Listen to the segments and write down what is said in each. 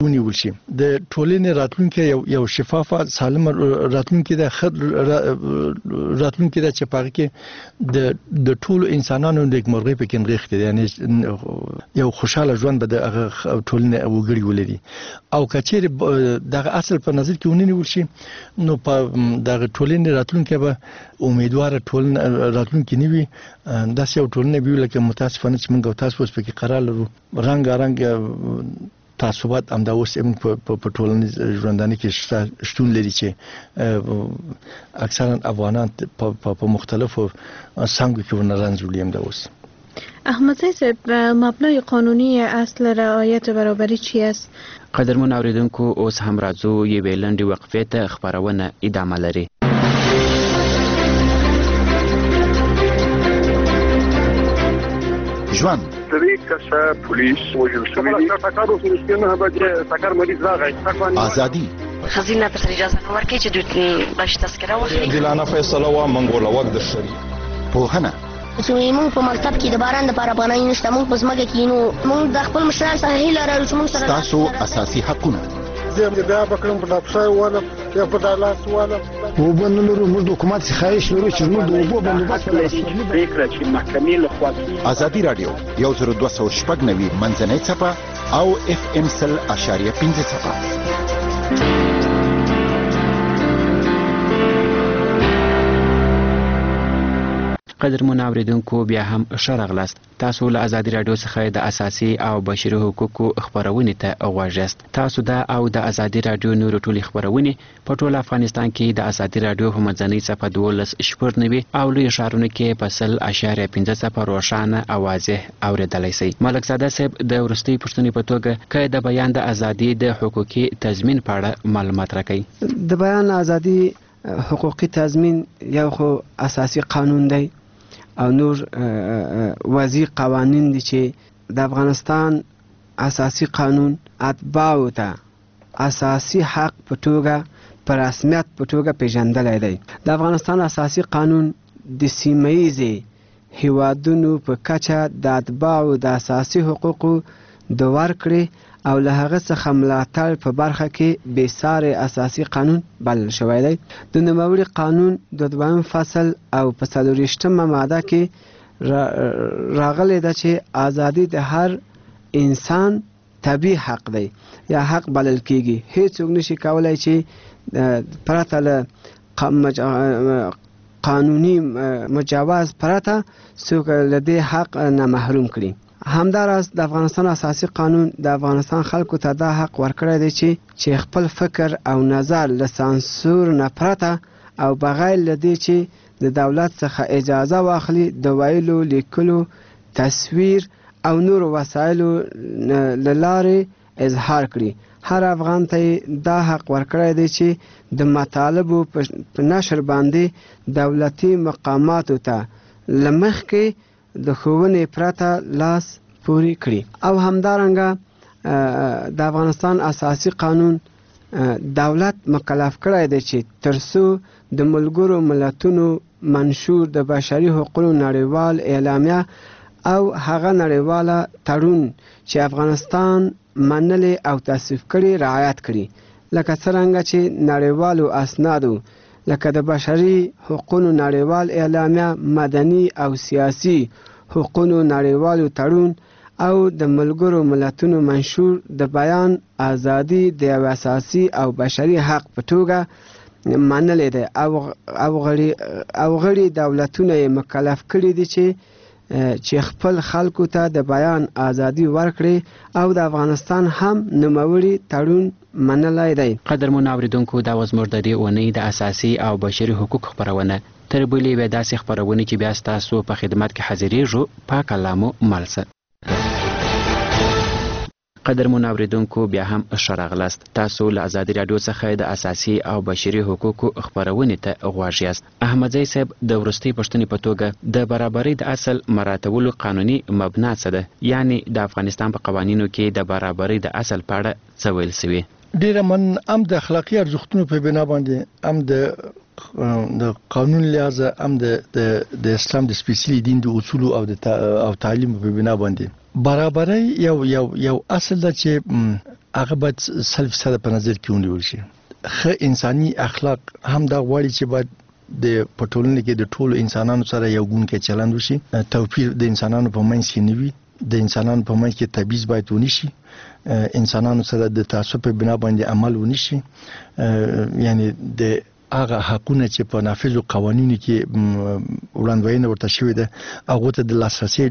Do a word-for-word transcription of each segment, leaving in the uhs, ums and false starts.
ونیول شي د ټولنې راتلونکي یو یو شفافه سالم راتلونکي د خد راتلونکي د چپاغي کې د د ټولو انسانانو د مرغۍ په کې نغښت یعنی یو خوشاله ژوند به د ټولنې وګړي ولري او کچېر دغه اصل په نظر کې ونیول شي نو په دغه ټولنې راتلونکي به امیدوار ټولنه راتلونکي نیوي داس یو ټولنه به لکه متاسفانه چې موږ تاسو اوس په کې قرار لرو رنگ رنگ تعصبات هم دا اوس هم په ټولنیز ژوندانه کې شتون لري چې اکثرا افغانان په مختلفو څانګو کې ورنرانځولي هم دا اوس. احمدزی صاحب مبنای قانونی اصل رعایت برابری چی است؟ قدرمن اوریدونکو اوس هم راځو یوې لنډې وقفې ته خپرونه ادامه لري. ژوند درې کسه پولیس وژل شوي دي. ټکر اوس نه بچي ټکر مریض راغی. ازادي خزینه ته اجازه نه ورکړي چې دوی باش تذکره واخلي. دلانه فیصله وا منګول وخت د شری. پوهنه چې موږ په مکتب کې د باران لپاره پناه نشته، موږ په ځمکه کې نو موږ د خپل مشران څخه هیله لرو چې موږ سره تاسو اساسي حقونه زه بیا بکرم په لپسای ولا یا په دالاس ولا وبنلرو موږ د حکومت څخه خواهش لرو چې موږ د اوبو بندوبست پریکړه چې محکمې له خوا ازادي رادیو یو زر دوه سوه شپږ نوي منځنۍ څپه او اف ام سل اشاریه پنځه څپه. قدرمن اوریدونکو بیا هم ښه راغلاست. تاسو له ازادي رادیو څخه د اساسي او بشري حقوقو خبرونه ته غوږ یاست. تاسو دا او د ازادي رادیو نور ټولې خبرونه په ټول افغانستان کې د ازادي رادیو په منځنۍ څپه دولس شپږ نوي او لوی ښارونو کې په سل اشاریه پنځه څپه روښانه او واضح اوریدلای شئ. ملک زاده صاحب د وروستۍ پوښتنې په توګه که د بیان د ازادي د حقوقي تضمین په اړه معلومات راکړئ. د بیان ازادي حقوقي تضمین یو خو اساسي قانون دی او نور وضعي قوانین دي چې د افغانستان اساسي قانون اتباعو ته اساسي حق په توګه په رسمیت په توګه پیژندلی دی. د افغانستان اساسي قانون د سیمه‌ییزې هیوادونو په کچه د اتباعو د اساسي حقوقو د ورکړې او له هغه څخه ملاتړ په برخه کې بېسارې اساسي قانون بلل شوی دی. د نوموړي قانون د دویم فصل او په څلورویشتمه ماده کې راغلی ده چې ازادي د هر انسان طبیعي حق دی یا حق بلل کېږي. هیڅوک نشي کولی چې پرته له قانوني مجاز پرته څوک له دې حق نه محروم کړي. همداراز د افغانستان اساسي قانون د افغانستان خلکو ته دا حق ورکړی دی چې چې خپل فکر او نظر له سانسور نه پرته او بغیر له دې چې د دولت څخه اجازه واخلي د ویلو، لیکلو، تصویر او نور وسایلو له لارې اظهار کړي. هر افغان ته دا حق ورکړی دی چې د مطالبو په نشر باندې دولتي مقاماتو ته له مخکې د ښوونې پرته لاس پورې کړي. او همدارنګه د افغانستان اساسي قانون دولت مکلف کړی دی چې ترڅو د ملګرو ملتونو منشور د بشري حقوقو نړیوال اعلامیه او هغه نړیواله تړون چې افغانستان منلې او تصویب کړي رعایت کړي، لکه څرنګه چې نړیوالو اسنادو لکه د بشري حقوقو نړیوال اعلامیه، مدني او سیاسي حقوقو نړیوالو تړون او د ملګرو ملتونو منشور د بیان ازادي د یو اساسي او بشري حق په توګه منلې ده او غړي دولتونه یې مکلف کړي دي چې چې خپل خلکو ته د بیان ازادي ورکړي او د افغانستان هم نوموړي تړون منلی دی. قدرمن اوریدونکو دا وزموږ د دې اونۍ د اساسي او بشري حقوق خبرونه. تر بلې بیا داسې خبرونه چې بیا ستاسو په خدمت کې حاضرېږو. پاک الله مو مل شه. قدرمن اوریدونکو بیا هم ښه راغلاست. تاسو له ازادي راډیو څخه د اساسي او بشري حقوقو خبرونې ته غوږ یاست. احمدزی صاحب د وروستۍ پوښتنې په توګه د برابرۍ د اصل مراعاتولو قانوني مبنا څه ده؟ یعنې د افغانستان په قوانینو کې د برابرۍ د اصل په اړه څه ویل شوي؟ ډیره من هم د اخلاقي ارزښتونو په بنا باندې هم د د قانون لحاظه هم د د اسلام د سپیڅلي دین د اصول او د او تعلیم په بنا باندې برابرۍ یو یو یو اصل ده چې هغه باید سل فیصد په نظر کې ونیول شي. ښه انساني اخلاق هم دا غواړي چې باید د پټولنې کې د ټولو انسانانو سره یو ګون کې چلند وشي، توپیر د انسانانو په منځ کې نه وي، د انسانانو په منځ کې تبعیض باید ونشي، انسانانو سره د تعصب په بنا باندې عمل ونشي، یعنی د هغه حقونه چې په نافذو قوانینو کې وړاندوینه ورته شوې ده هغه ته د لاسرسي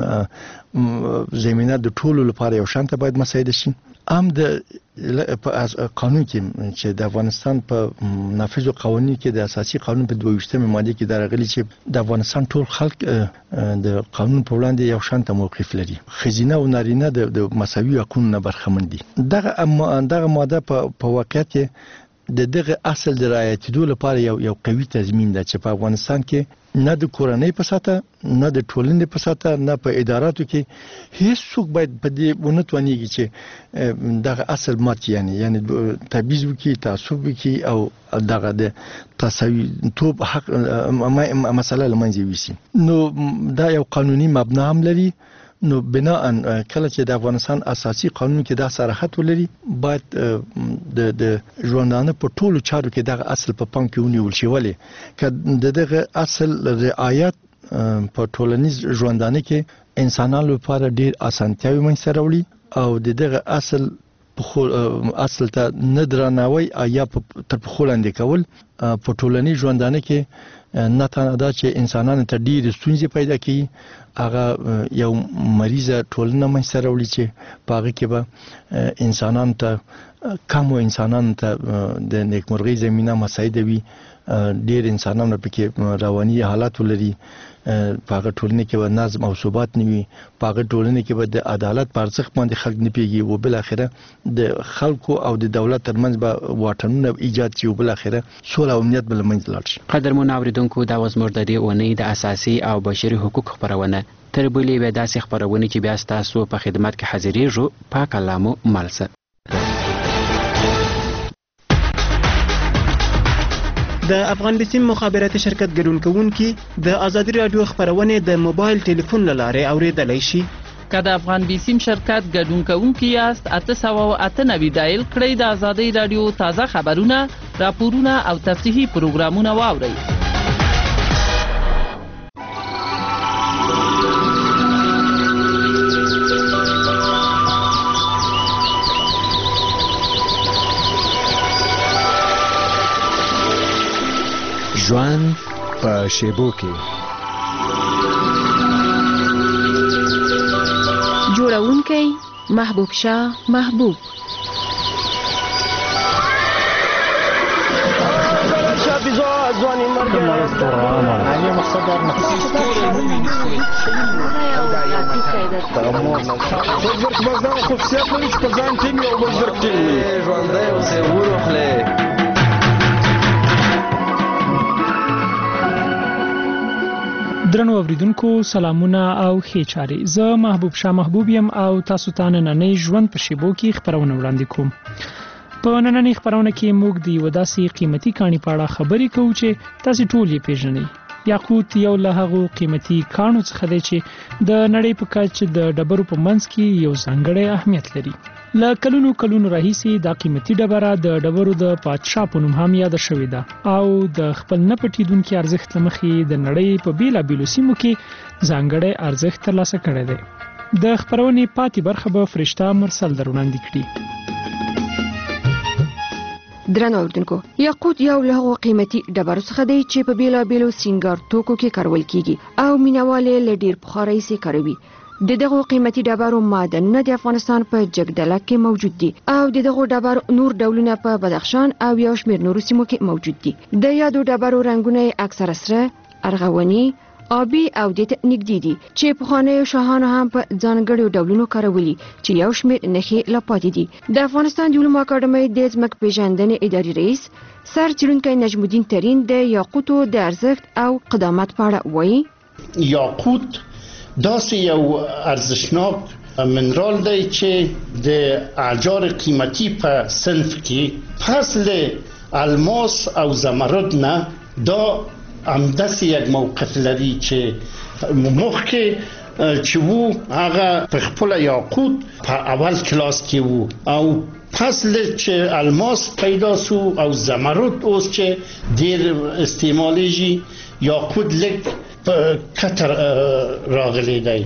زمينه د ټولو لپاره یو شان ته باید مساعده شي. هم د قانون کې چې د افغانستان په نافذو قوانینو کې د اساسي قانون په دوه ویشتمه ماده کې درغلي چې د افغانستان ټول خلک د قانون په وړاندې یو شان ته موقف لري، خزینه او نارینه د مساوي حقوقو نه برخمن دي. دغه دغه ماده په واقعیت کې د دغه اصل د رعایتېدو لپاره یو یو قوي تضمین ده چې په افغانستان کې نه د کورنۍ په ساته، نه د ټولنې په ساته، نه په اداراتو کې هیڅ څوک باید په دې ونه توانېږي چې دغه اصل مات یعنی یعنی تبعیض وکړي، تعصب وکړي او دغه د تساوي توب حق مسله له منځه یوسي. نو دا یو قانوني مبنا هم لري. نو بناء کله چې د افغانستان اساسي قانون کې دا صراحت ولري باید د د ژوندانه په ټولو چارو کې دغه اصل په پام کې ونیول شي. ولې که دغه اصل رعایت په ټولنیز ژوندانه کې انسانانو لپاره ډیر اسانتیاوي منځته راوړي او دغه اصل اصل ته نه درناوی یا تر پخو لاندې کول په ټولنیز ژوندانه کې نه تنها دا چې انسانانو ته ډېرې ستونزې پیدا کوي، هغه یو مریضه ټولنه منځته راوړي چې په هغه کې به انسانانو ته کمو انسانانو ته د نیکمرغۍ زمینه مساعده وي، ډېر انسانانو پکې رواني حالات ولري، په هغه ټولنه کې به نظم او ثبات نه وي، په هغه ټولنه کې به د عدالت په ارزښت باندې خلک نه پوهېږي او بالاخره د خلکو او د دولت ترمنځ به واټنونه ایجاد شي او بالاخره سوله او امنیت به له منځه لاړ شي. قدرمن اوریدونکو، دا وز موږ د دې اونۍ د اساسي او بشري حقوق خبرونه تر بلې به داسې خبرونه چې بیا ستاسو په خدمت کې حاضرېږو. پاک الله مو مالسه. د افغان بسیم مخابراتي شرکت ګډون کوونکي د ازادي رادیو خبرونه د موبایل ټلیفون لاره اوریدلای شي. که د افغان بسیم شرکت ګډون کوونکي یاست اته سوه اته نوي ډایل کړئ د ازادي رادیو تازه خبرونه، راپورونه او تفریحي پروګرامونه واورئ. ژوند په شیبو کې جوړونکی محبوب شاه محبوب درنو اوریدونکو سلامونه او ښې چارې. زه محبوب شاه محبوب یم او تاسو ته نننۍ ژوند په شیبو کې خبرونه وړاندې کوم. په نننۍ خبرونه کې موږ د یو داسې قیمتي کاڼي په اړه خبرې کوو چې تاسو ټول یې پیژنئ. یاقوت یو له هغو قیمتي کاڼو څخه دی چې د نړۍ په کچه د ډبرو په منځ کې یو ځانګړی اهمیت لري. له کلونو کلونو راهیسې دا قیمتي ډبره د ډبرو د پادشاه په نوم هم یاده شوې ده او د خپل نه پټېدونکي ارزښت له مخې د نړۍ په بېلابېلو سیمو کې ځانګړی ارزښت ترلاسه کړی دی. د خپرونې پاتې برخه به فرشته مرسل در وړاندې کړي. درنو اوریدونکو، یاقوت یو له هغو قیمتي ډبرو څخه دی چې په بېلابېلو سینګار توکو کې کارول کیږي او مینوال یې له ډېر پخوا راهیسې کاروي. د دغو قیمتي ډبرو معدنونه د افغانستان په جګدلک کې موجود دي او د دغو ډبرو نور ډولونه په بدخشان او یو شمېر نورو سیمو کې موجود دي. د یادو ډبرو رنګونه اکثره سره، ارغواني، آبي او د نږدې دي چې پخوانیو شاهانو هم په ځانګړو ډولونو کارولي چې یو شمېر نښې لا پاتې دي. د افغانستان د علومو اکاډمۍ د ځمکپېژندنې اداري رئیس سر څېړونکی نجم الدین ترین د یاقوتو د ارزښت او قدامت په اړه وایي. یاقوت داسې یو ارزشناک منرال دی چې د احجار قیمتي په صنف کې پس له الماس او زمرد نه دا همداسې یک موقف لري چې مخکې چې وو هغه په خپل یاقوت په اول کلاس کې وو او پس چې الماس پیدا سو او زمرد اوس چې ډیر استعمالیږي یاقوت لک په کتر راغلی دی.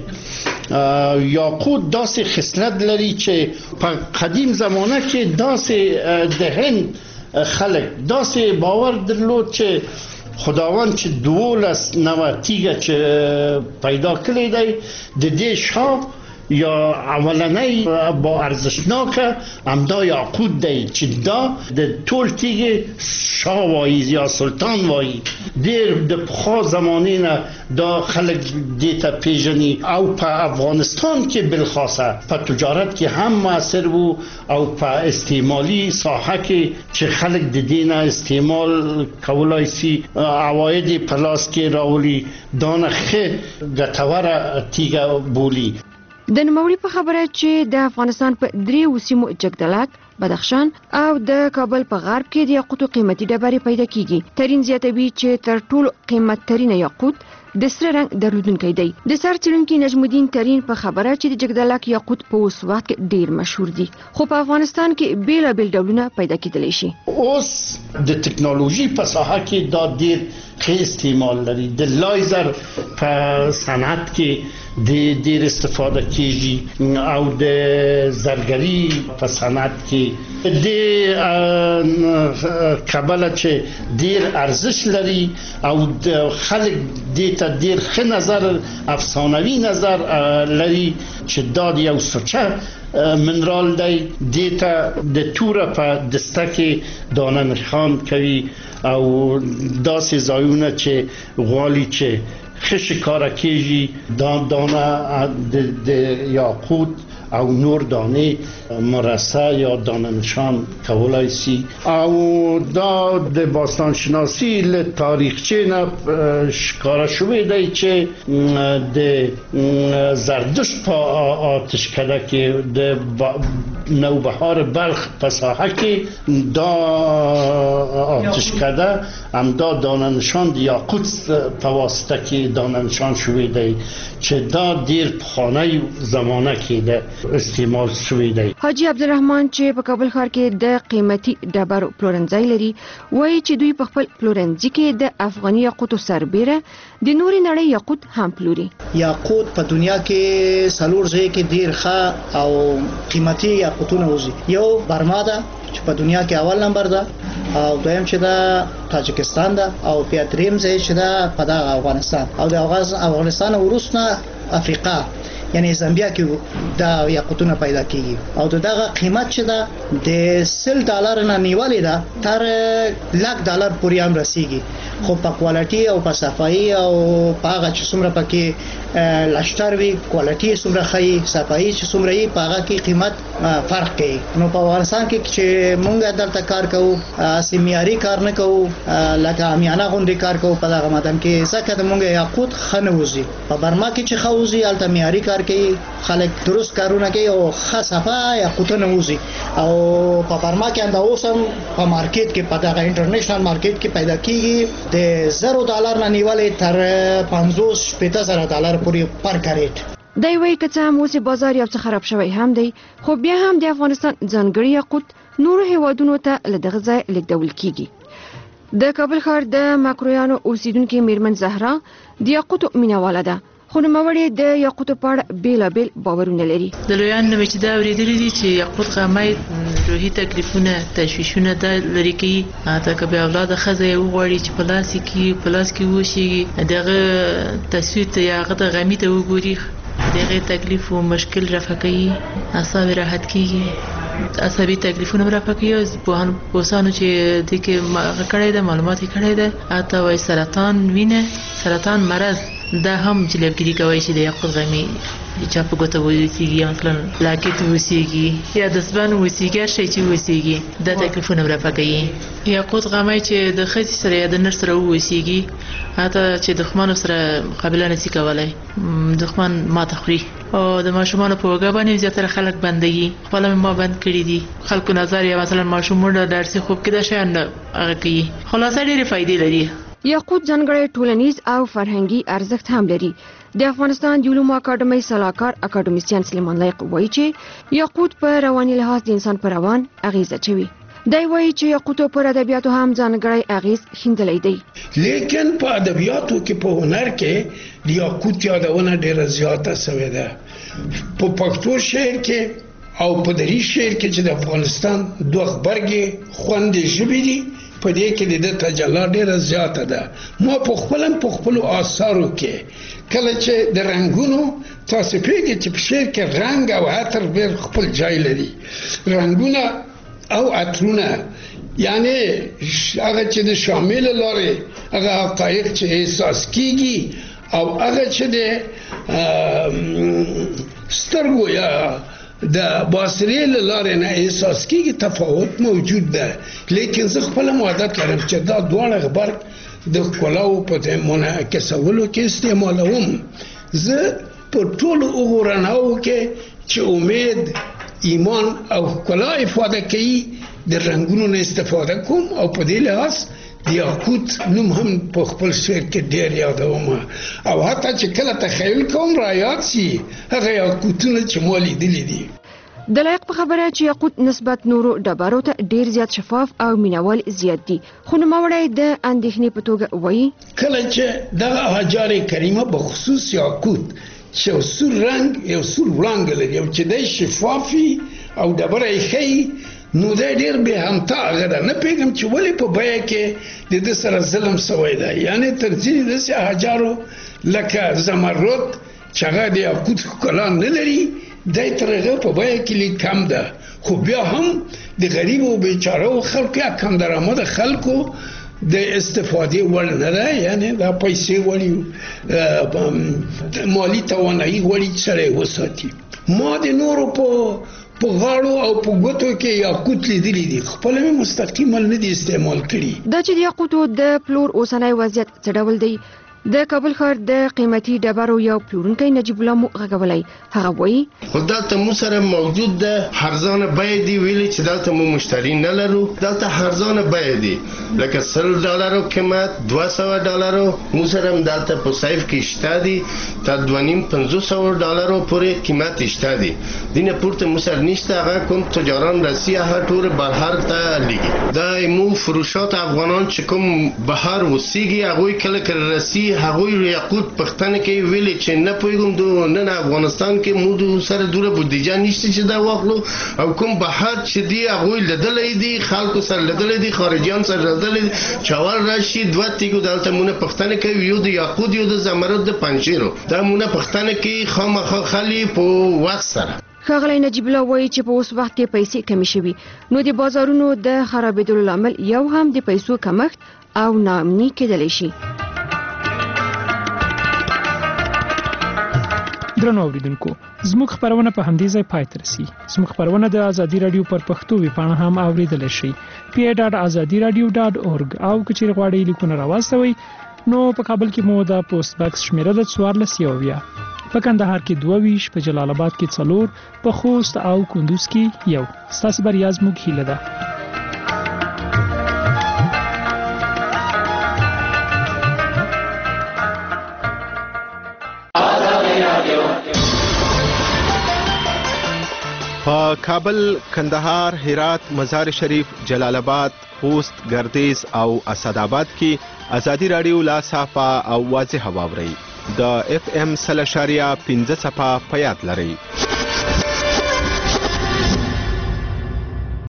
یاقوت داسې خصلت لري چې په قدیم زمانه کې داسې د هند خلک داسې باور درلود چې خداوند چې دولس نوع تیګه چې پیدا کړی دی د دې شاه یا اولنی با ارزشناکه همدا یاقوت دی چې دا د ټول تیګه شاه وایي یا سلطان وایي. ډیر د پخوا زمانه نه دا خلک دې ته پیژني او په افغانستان کې بالخاصه په تجارت کې هم موثر وو او په استعمالي ساحه کې چې خلک د دې نه استعمال کولای شي عواید په لاس کې راولي دانه ښه ګټوره تیګه بولی. د نوموړي په خبره چې د افغانستان په درې سیمو جګدلک، بدخشان او د کابل په غرب کې د یاقوتو قیمتي ډبرې پیدا کیږي. ترین زیاتوي چې تر ټولو قیمت ترینه یاقوت د سره رنګ درلودونکی دی. د سر څېړونکي نجم الدین ترین په خبره چې د جګدلک یاقوت په اوس وخت کې ډیر مشهور دي خو په افغانستان کې بیلابیل ډولونه پیدا کېدلی شي. اوس د ټکنالوژي په ساحه کې دا ډیر ښه استعمال لري. د لایزر په صنعت کې د ډیر استفاده کیږي او د زرګري په صنعت کې د کابل چې ډیر ارزش لري او د خلک دې ته ډیر ښه نظر افسانوي نظر لري چې دا یو سوچه منرال دی. دې ته د توره په دسته کې دانه نشان کوي او داسې ځایونه چې غواړي چې خش کار کیږي دا دانه د یاقوت او نور دانه مرصع یا دانه نشان کولای شي او دا د باستان شناسی له تاریخچه نه ښکارا شوی دی چې د زردشت په آتشکده کې د نوبهار بلخ په ساحه کې دا آتشکده هم دا دانه نشان د یاقوت په واسطه کې دانه نشان شوی دی چې دا ډیر پخوانی زمانه کې ده استعمال شوی دی. حاجی عبدالرحمن چې په کابل ښار کې د قیمتي ډبرو پلورنځي لري وایي چې دوی په خپل پلورنځي کې د افغاني یاقوتو سربېره د نورې نړۍ یاقوت هم پلوري. یاقوت په دنیا کې څلور ځای کې ډیر ښه او قیمتي یاقوتونه وزي. یو برما ده چې په دنیا کې اول نمبر ده او دویم چې دا تاجکستان ده او بیا دریم ځای چې دا په افغانستان او د افغانستان وروسته افریقا یعنی زامبیا کې دا یاقوتونه پیدا کیږي او دغه قیمت چې دا د سل ډالر نه نیولې ده تر لک ډالر پورې هم رسیږي خو په کوالټي او په صفایي او په هغه چې څومره پکې لاشتر وی کوالټي څومره خي صفایي چې څومره یې په هغه کې قیمت فرق کوي. نو په افغانستان کې چې مونږ دلته کار کوو سیمیاري کار نه کوو لکه امیانه غونډې کار کوو په دغه مدام کې ځکه د مونږ یاقوت خنوزي. په برما کې چې خوزي الته معیاري کار کوي خلک درست کارونه کوي او خاصه یاقوتونه وزي او په برما کې انده اوسم په مارکیټ کې په دغه انټرنیشنل مارکیټ کې پیدا کیږي د زیرو ډالر نه نیولې تر پنځوس شپږ زره ډالر پورې پر کریټ. دی وایي که څه هم اوس بازار یو څه خراب شوی هم دی خو بیا هم د افغانستان ځانګړي یاقوت نورو هیوادونو ته له دغه ځای لیږدول کیږي. د کابل ښار د ماکرویانو اوسیدونکو میرمن زهرا د یاقوتو مینهواله ده خو نوموړې د یاقوتو په اړه بیلابیل باورونه لري. د لویانو نه چې دا اورېدلي دي چې یاقوت خامای روحي تکلیفونه تشویشونه دا لري کوي حتی که به اولاد ښځه یې وغواړي چې په لاس کې په لاس کې وشي دغه تصویر ته یا هغه د غمي ته وګوري دغه تکلیف او مشکل رفع کوي اعصاب راحت کیږي عصبي تکلیفونه رفع کوي. په پوسانو چې د کې کړه د معلومات کړه ده اته وای سرطان وینه سرطان مرض دا هم جلبګری کوي چې د یاقوت غمي چې په ګوته وسیږي مثلا لاکټ وسیږي یا د سبان وسیږي شي چې وسیږي د تکلیفونه رفع کوي. یاقوت غمي چې د خځې سره یا د نر سره وسیږي حتی چې دښمن سره مقابله نشي کولای دښمن ماته خوري او د ماشومان په وګا باندې زیاتره خلک بندګي خپل ما بند کړی دي خلکو نظر یا مثلا ماشوم د درسي خوب کې د شان هغه کوي خلاصه ډېری فائدې لري. یاقوت ځانګړی ټولنیز او فرهنګي ارزښت هم لري. د افغانستان د علومو اکاډمۍ سلاکار اکاډمیسیان سلیمان لایق وایي چې یاقوت په رواني لحاظ د انسان په روان اغیزه چوي. دی وایي چې یاقوتو پر ادبیاتو هم ځانګړی اغیز ښندلی دی. لیکن په ادبیاتو کې په هنر کې د یاقوت یادونه ډېره زیاته سوې ده. په پښتو شعر کې او په دري شعر کې چې د افغانستان دوه غبرګې خوندې ژبې دي، په دې کې د تجلی ډېره زیاته ده. ما په خپل په خپل آثارو کې کله چې د رنگونو تاسو پیږي چې په شعر کې رنگ او عطر ډېر خپل ځای لري. رنگونه او عطرونه یعنی هغه چې د شامل لاري هغه حقایق چې احساس کیږي او هغه چې د سترګو یا د باسرې لاري نه احساس کیږي تفاوت موجود ده. لیکن زه خپل عادت لرم چې دا دواړه غبرګ د کلاو په منعکسولو کې استعمالوم. زه په ټولو وګورناو کې چې امید، ایمان او کلا افاده کوي د رنگونو نه استفاده کوم او په دې لحاظ د یاقوت نوم هم په خپل شعر کې ډېر یادوم او حتی چې کله تخیل کوم را یاد شي هغه یاقوتونه چې ما لیدلي دي. د لایق په خبره چې یاقوت نسبت نورو ډبرو ته ډېر زیات شفاف او مینوال زیات دي، خو نوموړی د اندېښنې په توګه وایي کله چې دغه احجار کریمه په خصوص یاقوت چې یو سور رنگ یو سور وړانګه لري او چې دی شفافي او ډبره یې ښیي نو دی ډېر بې همتاغه ده. نه پوهېږم چې ولې په بیه کې د ده سره ظلم سوی ده. یعنې تر ځینې داسې احجارو لکه زمرد چې هغه د یاقوت ښکلا نه لري دی تر هغه په بیه کې لږ کم ده، خو بیا هم د غریبو بیچارهو خلکو یا کم درآمده خلکو د استفادې وړ نه ده. یعنی دا پیسې وړي مالی توانایي وړي چې سره یې وساتي. ما د نورو په په غاړو او په ګوتو کې یاقوت لیدلي دي، خپله مې مستقیما نه دي استعمال کړي. دا چې د یاقوتو د پلور اوسنی وضعیت څه ډول دی، د کابل ښار د قیمتي ډبرو یو پلورونکی نجیب الله مو غږولی. هغه وایي خو دلته مو سره موجود ده هرزانه بیې دي، ویلي چې دلته مو مشتری نه لرو. دلته هرزانه بیې دي لکه سل ډالرو قیمت، دوه سوه ډالرو. مو سره هم دلته په صیف کې شته دي تا دوه نیم پنځوس سوه ډالرو پورې قیمت شته دي. دینه پورته مو سره نشته. هغه کوم تجاران رسی هغه ټول بهر ته لیږي. دا مو فروشات افغانان چې کوم بهر وسیږي هغوی کله کله رسی هغوی یاقوت پښتنه کې ویلي چې نه پوهېږم د نن افغانستان کې مو سره دوره بودیجه نشته چې دا واخلو او کوم بهر چې دی هغوی لیدلی دي، خلکو سره لیدلی دي، خارجیان سره لیدلی دي چې اول راشي دوه تیږو دلته مونه پښتنه کوي، یو د یاقوت یو د زمرد د پنجشیرو. دا مونه پښتنه کوي خامخا خلي په وخت سره. ښاغلی نجیب الله وایي چې په اوس وخت کې پیسې کمې شوي، نو د بازارونو د خرابېدلو لامل یو هم د پیسو کمښت او ناامني کېدلی شي. درنو اوریدونکو، زموږ خبرونه په همدې ځای پای ته رسي. زموږ خبرونه د ازادي رادیو پر پښتو ویبپاڼه هم اوریدلی شئ، پی ای ډاټ ازادي رادیو ډاټ اورګ. او که چیرې غواړئ لیکونه راواستوئ نو په کابل کې مو د پوسټ باکس شمیره د څوارلس یو اویا، په کندهار کې دوه ویشت، په جلال آباد کې څلور، په خوست او کندوز کې یو. ستاسو بریا زموږ هیله ده. په کابل، کندهار، هرات، مزار شریف، جلال آباد، خوست، ګردیز او اسداباد کې ازادي رادیو لا صافه او واضحه واورئ. د اف ام سل اشاریه پنځه صفه په یاد لرئ.